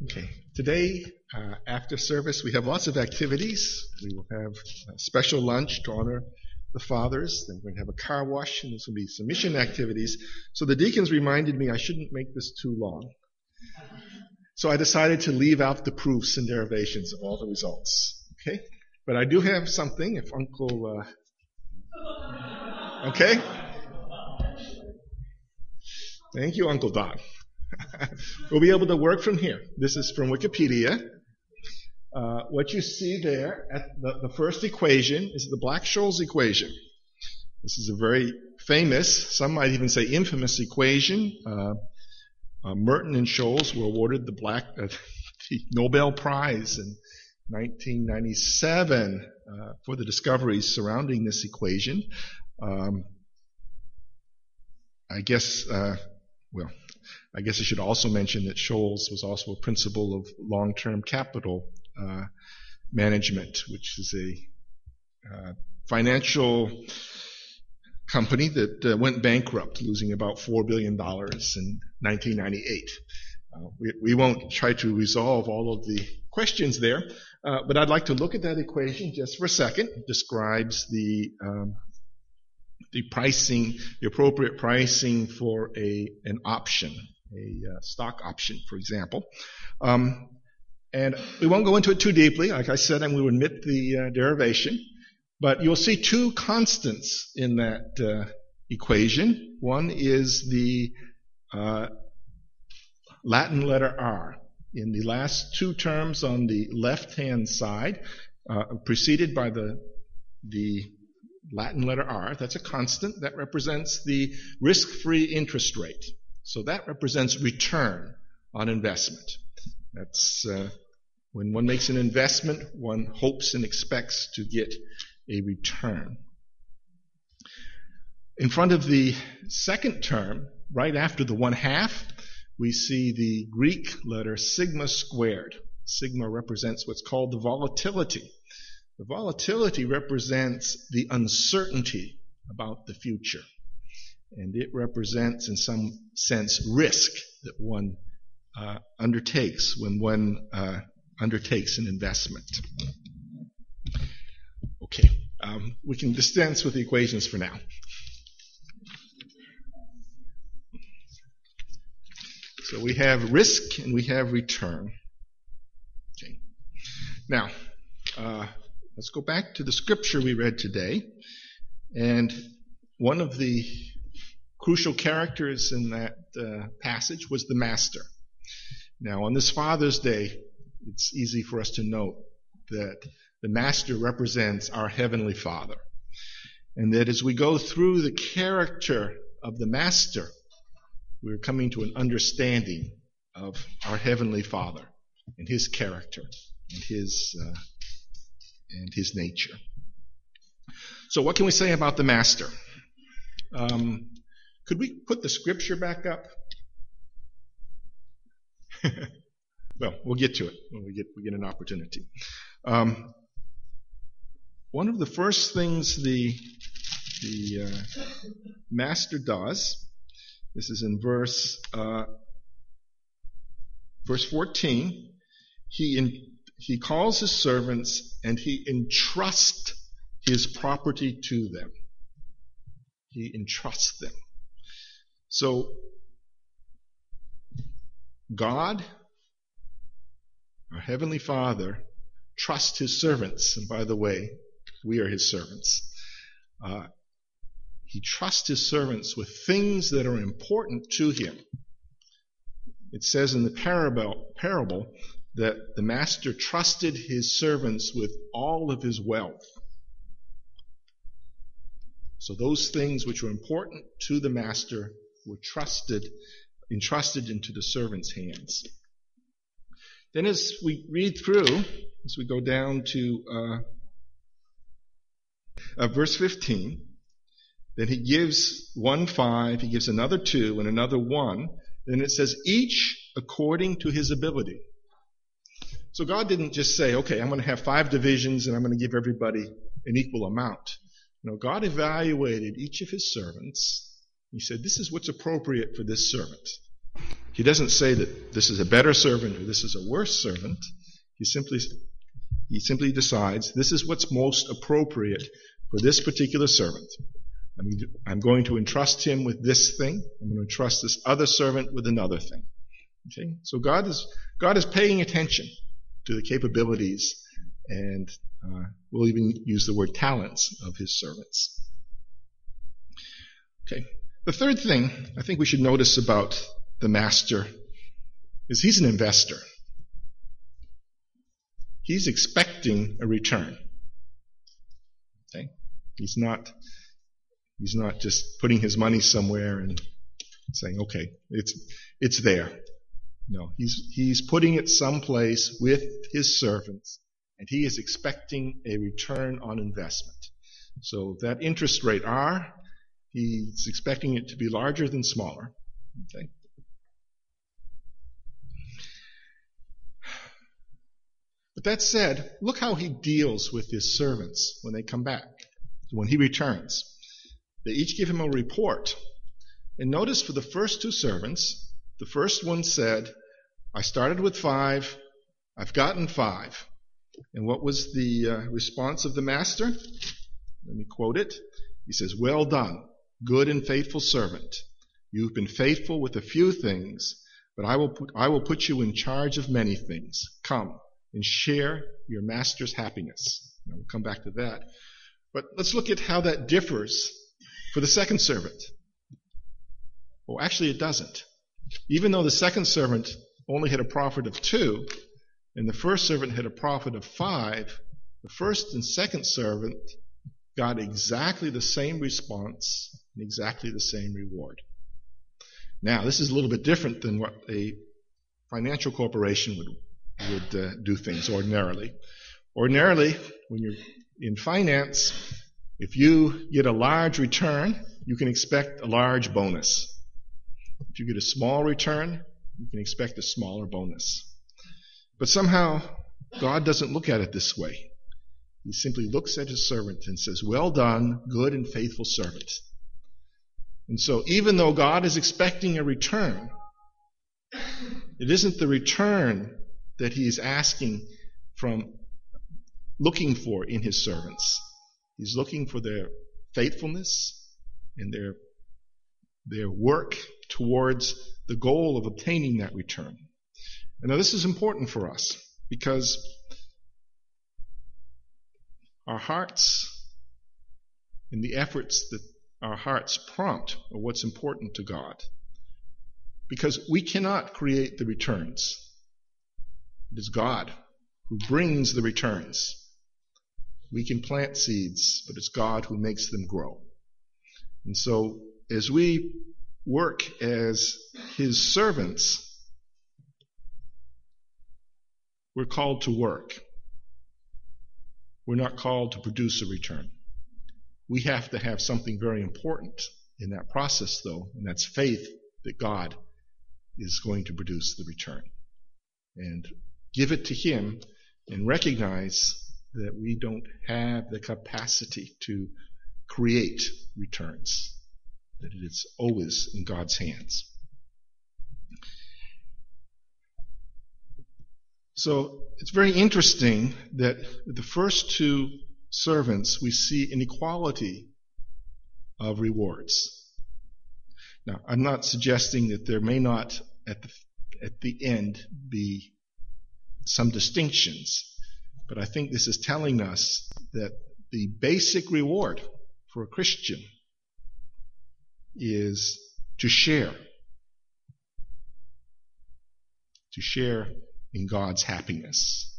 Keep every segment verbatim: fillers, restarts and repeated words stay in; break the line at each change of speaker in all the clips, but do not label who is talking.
Okay. Today, uh, after service, we have lots of activities. We will have a special lunch to honor the fathers. Then we're going to have a car wash, and there's going to be some mission activities. So the deacons reminded me I shouldn't make this too long. So I decided to leave out the proofs and derivations of all the results. Okay? But I do have something, if Uncle... Uh... Okay? Thank you, Uncle Don. We'll be able to work from here. This is from Wikipedia. Uh, what you see there at the, the first equation is the Black-Scholes equation. This is a very famous, some might even say infamous equation. Uh, uh, Merton and Scholes were awarded the, Black, uh, the Nobel Prize in nineteen ninety-seven uh, for the discoveries surrounding this equation. Um, I guess, uh, well, I guess I should also mention that Scholes was also a principal of long-term capital uh, management, which is a uh, financial company that uh, went bankrupt, losing about four billion dollars in nineteen ninety-eight. Uh, we, we won't try to resolve all of the questions there, uh, but I'd like to look at that equation just for a second. It describes the um, the pricing, the appropriate pricing for a an option, a uh, stock option, for example. Um, and we won't go into it too deeply. Like I said, and we will admit the uh, derivation. But you'll see two constants in that uh, equation. One is the uh, Latin letter R. In the last two terms on the left-hand side, uh, preceded by the the Latin letter R, that's a constant. That represents the risk-free interest rate. So that represents return on investment. That's uh, when one makes an investment, one hopes and expects to get a return. In front of the second term, right after the one half, we see the Greek letter sigma squared. Sigma represents what's called the volatility. The volatility represents the uncertainty about the future. And it represents, in some sense, risk that one uh, undertakes when one uh, undertakes an investment. Okay, um, we can dispense with the equations for now. So we have risk and we have return. Okay. Now, uh, let's go back to the scripture we read today. And one of the crucial characters in that uh, passage was the master. Now, on this Father's Day, it's easy for us to note that the master represents our Heavenly Father. And that as we go through the character of the master, we're coming to an understanding of our Heavenly Father and His character and His uh, and His nature. So what can we say about the master? Um, could we put the scripture back up? Well, we'll get to it when we get we get an opportunity. Um, one of the first things the the uh, master does, this is in verse uh, verse fourteen. He in, he calls his servants and he entrusts his property to them. He entrusts them. So God, our Heavenly Father, trusts His servants. And by the way, we are His servants. Uh, he trusts His servants with things that are important to Him. It says in the parable, parable that the master trusted his servants with all of his wealth. So those things which were important to the master were trusted, entrusted into the servant's hands. Then as we read through, as we go down to uh, uh, verse fifteen, then he gives one five, he gives another two, and another one. Then it says, each according to his ability. So God didn't just say, okay, I'm going to have five divisions and I'm going to give everybody an equal amount. No, God evaluated each of his servants. He said, this is what's appropriate for this servant. He doesn't say that this is a better servant or this is a worse servant. He simply, he simply decides this is what's most appropriate for this particular servant. I'm, I'm going to entrust him with this thing. I'm going to entrust this other servant with another thing. Okay? So God is, God is paying attention to the capabilities and uh, we'll even use the word talents of his servants. Okay. The third thing I think we should notice about the master is he's an investor. He's expecting a return. Okay? He's not, he's not just putting his money somewhere and saying, okay, it's, it's there. No, he's, he's putting it someplace with his servants, and he is expecting a return on investment. So that interest rate R, he's expecting it to be larger than smaller. Okay? But that said, look how he deals with his servants when they come back, when he returns. They each give him a report. And notice for the first two servants, the first one said, I started with five, I've gotten five. And what was the uh, response of the master? Let me quote it. He says, well done, good and faithful servant. You've been faithful with a few things, but I will put, I will put you in charge of many things. Come and share your master's happiness. Now we'll come back to that. But let's look at how that differs for the second servant. Well, actually it doesn't. Even though the second servant only had a profit of two, and the first servant had a profit of five, the first and second servant got exactly the same response and exactly the same reward. Now, this is a little bit different than what a financial corporation would would uh, do things ordinarily. Ordinarily, when you're in finance, if you get a large return, you can expect a large bonus. If you get a small return, you can expect a smaller bonus. But somehow, God doesn't look at it this way. He simply looks at his servant and says, well done, good and faithful servant. And so even though God is expecting a return, it isn't the return that he is asking from, looking for in his servants. He's looking for their faithfulness and their, their work towards the goal of obtaining that return. And now this is important for us because our hearts and the efforts that our hearts prompt are what's important to God. Because we cannot create the returns. It is God who brings the returns. We can plant seeds, but it's God who makes them grow. And so as we work as his servants, we're called to work. We're not called to produce a return. We have to have something very important in that process, though, and that's faith that God is going to produce the return. And give it to him and recognize that we don't have the capacity to create returns, that it is always in God's hands. So it's very interesting that with the first two servants we see an equality of rewards. Now, I'm not suggesting that there may not at the, at the end be some distinctions, but I think this is telling us that the basic reward for a Christian is to share, to share in God's happiness.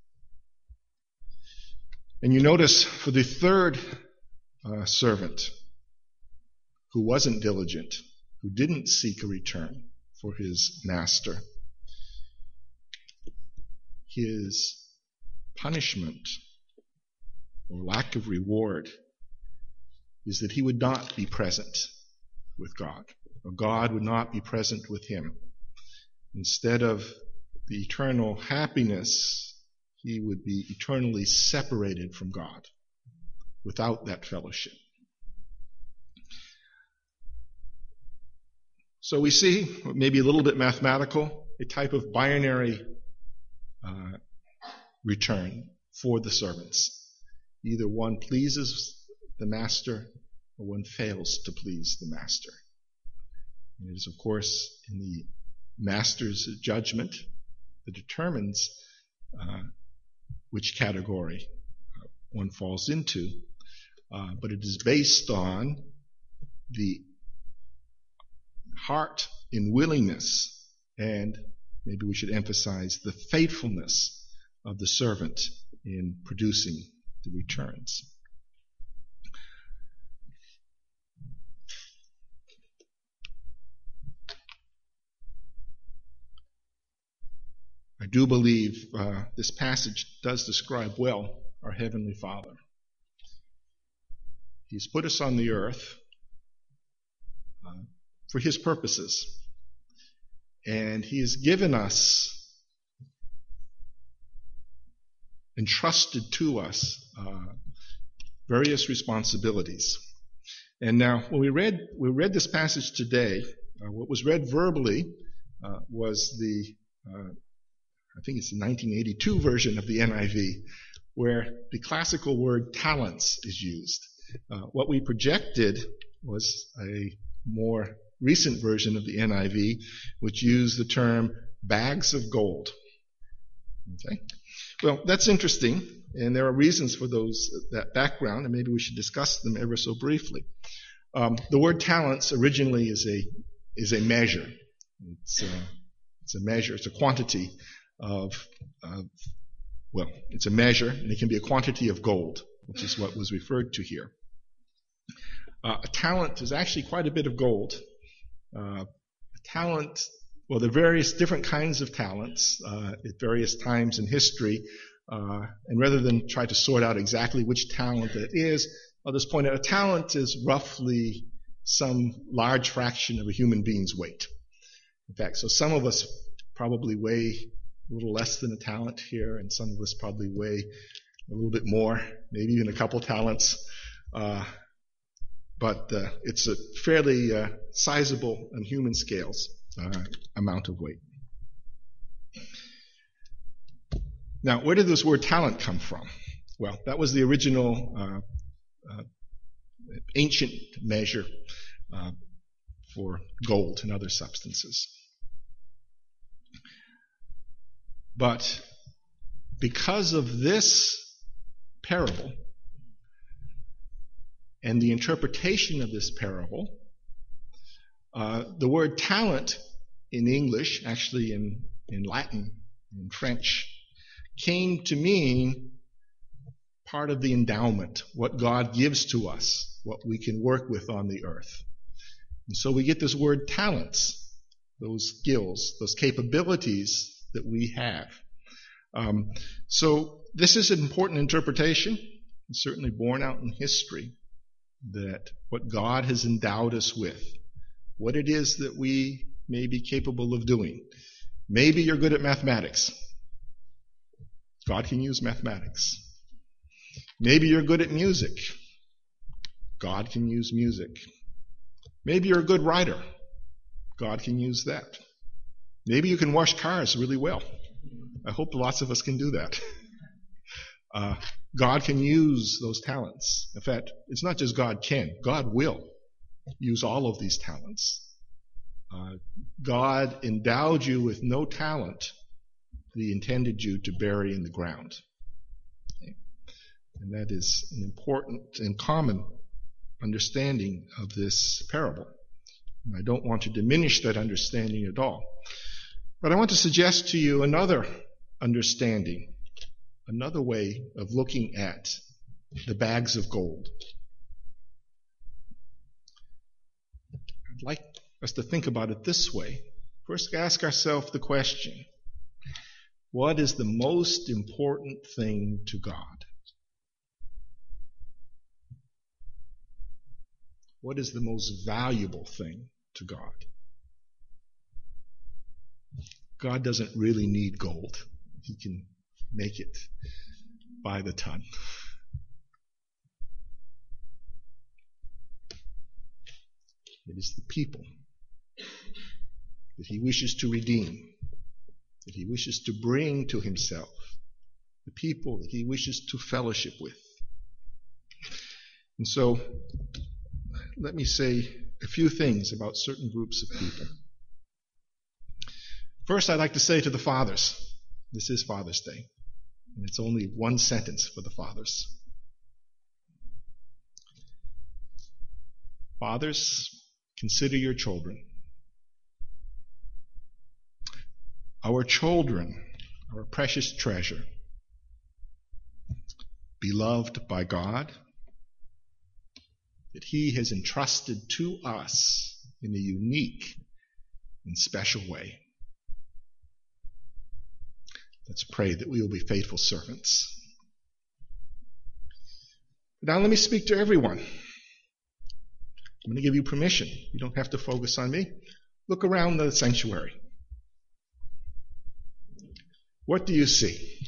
And you notice for the third uh, servant who wasn't diligent, who didn't seek a return for his master, his punishment or lack of reward is that he would not be present with God, or God would not be present with him. Instead of the eternal happiness, he would be eternally separated from God without that fellowship. So we see, maybe a little bit mathematical, a type of binary uh, return for the servants. Either one pleases the master or one fails to please the master. And it is, of course, in the master's judgment that determines uh, which category uh, one falls into, uh, but it is based on the heart and willingness, and maybe we should emphasize the faithfulness of the servant in producing the returns. I do believe uh, this passage does describe well our Heavenly Father. He's put us on the earth uh, for His purposes, and He has given us, entrusted to us, uh, various responsibilities. And now, when we read we read this passage today, uh, what was read verbally uh, was the uh, I think it's the nineteen eighty-two version of the N I V, where the classical word talents is used. Uh, what we projected was a more recent version of the N I V, which used the term bags of gold. Okay? Well, that's interesting, and there are reasons for those that background, and maybe we should discuss them ever so briefly. Um, the word talents originally is a is a measure. It's a, it's a measure. It's a quantity of, of well, it's a measure, and it can be a quantity of gold, which is what was referred to here. Uh, a talent is actually quite a bit of gold. Uh, a talent, well, there are various different kinds of talents uh, at various times in history, uh, and rather than try to sort out exactly which talent it is, I'll just point out a talent is roughly some large fraction of a human being's weight. In fact, so some of us probably weigh a little less than a talent here, and some of us probably weigh a little bit more, maybe even a couple talents. Uh, but uh, it's a fairly uh, sizable on human scales uh, amount of weight. Now, where did this word talent come from? Well, that was the original uh, uh, ancient measure uh, for gold and other substances. But because of this parable and the interpretation of this parable, uh, the word talent in English, actually in, in Latin, in French, came to mean part of the endowment, what God gives to us, what we can work with on the earth. And so we get this word talents, those skills, those capabilities that we have. Um, so this is an important interpretation, and certainly borne out in history, that what God has endowed us with, what it is that we may be capable of doing. Maybe you're good at mathematics. God can use mathematics. Maybe you're good at music. God can use music. Maybe you're a good writer. God can use that. Maybe you can wash cars really well. I hope lots of us can do that. Uh, God can use those talents. In fact, it's not just God can. God will use all of these talents. Uh, God endowed you with no talent that He intended you to bury in the ground. Okay? And that is an important and common understanding of this parable. And I don't want to diminish that understanding at all. But I want to suggest to you another understanding, another way of looking at the bags of gold. I'd like us to think about it this way. First, ask ourselves the question, what is the most important thing to God? What is the most valuable thing to God? God doesn't really need gold. He can make it by the ton. It is the people. that he wishes to redeem, that he wishes to bring to himself, the people that he wishes to fellowship with. And so, let me say a few things about certain groups of people. First, I'd like to say to the fathers, this is Father's Day, and it's only one sentence for the fathers. Fathers, consider your children. Our children are a precious treasure, beloved by God, that he has entrusted to us in a unique and special way. Let's pray that we will be faithful servants. Now let me speak to everyone. I'm going to give you permission. You don't have to focus on me. Look around the sanctuary. What do you see?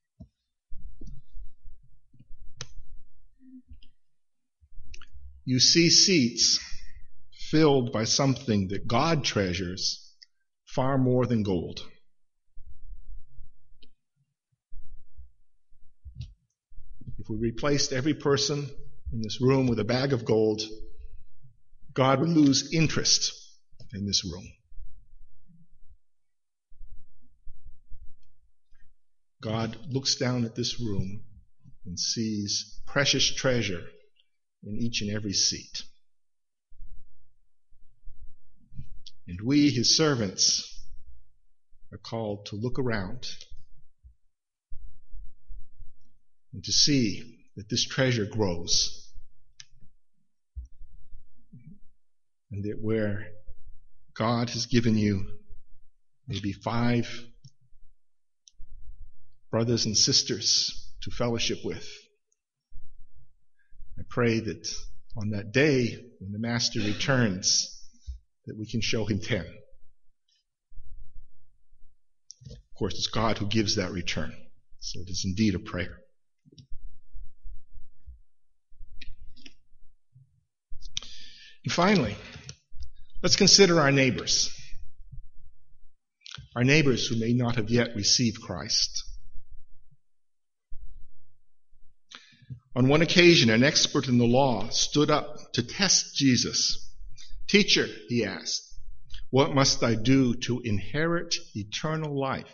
You see seats filled by something that God treasures far more than gold. If we replaced every person in this room with a bag of gold, God would lose interest in this room. God looks down at this room and sees precious treasure in each and every seat. And we, his servants, are called to look around and to see that this treasure grows. And that where God has given you maybe five brothers and sisters to fellowship with, I pray that on that day when the Master returns, that we can show him ten. Of course, it's God who gives that return, so it is indeed a prayer. And finally, let's consider our neighbors. Our neighbors who may not have yet received Christ. On one occasion, an expert in the law stood up to test Jesus. "Teacher," he asked, "what must I do to inherit eternal life?"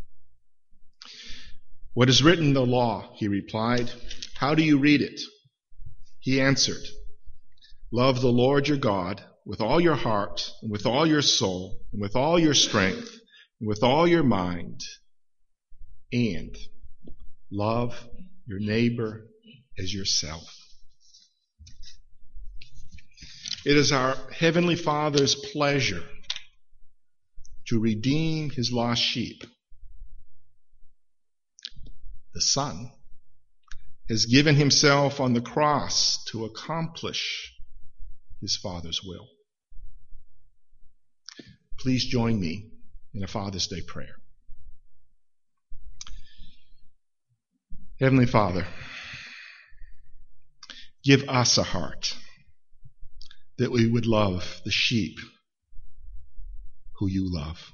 "What is written in the law?" he replied. "How do you read it?" He answered, "Love the Lord your God with all your heart, and with all your soul, and with all your strength, and with all your mind, and love your neighbor as yourself." It is our Heavenly Father's pleasure to redeem his lost sheep. The Son has given himself on the cross to accomplish his Father's will. Please join me in a Father's Day prayer. Heavenly Father, give us a heart that we would love the sheep who you love.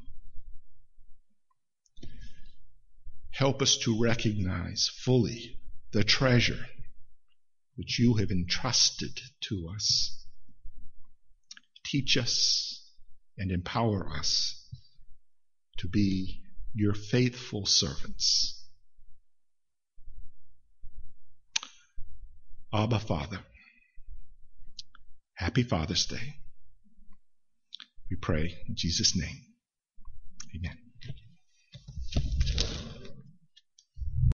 Help us to recognize fully the treasure which you have entrusted to us. Teach us and empower us to be your faithful servants. Abba, Father, happy Father's Day. We pray in Jesus' name. Amen.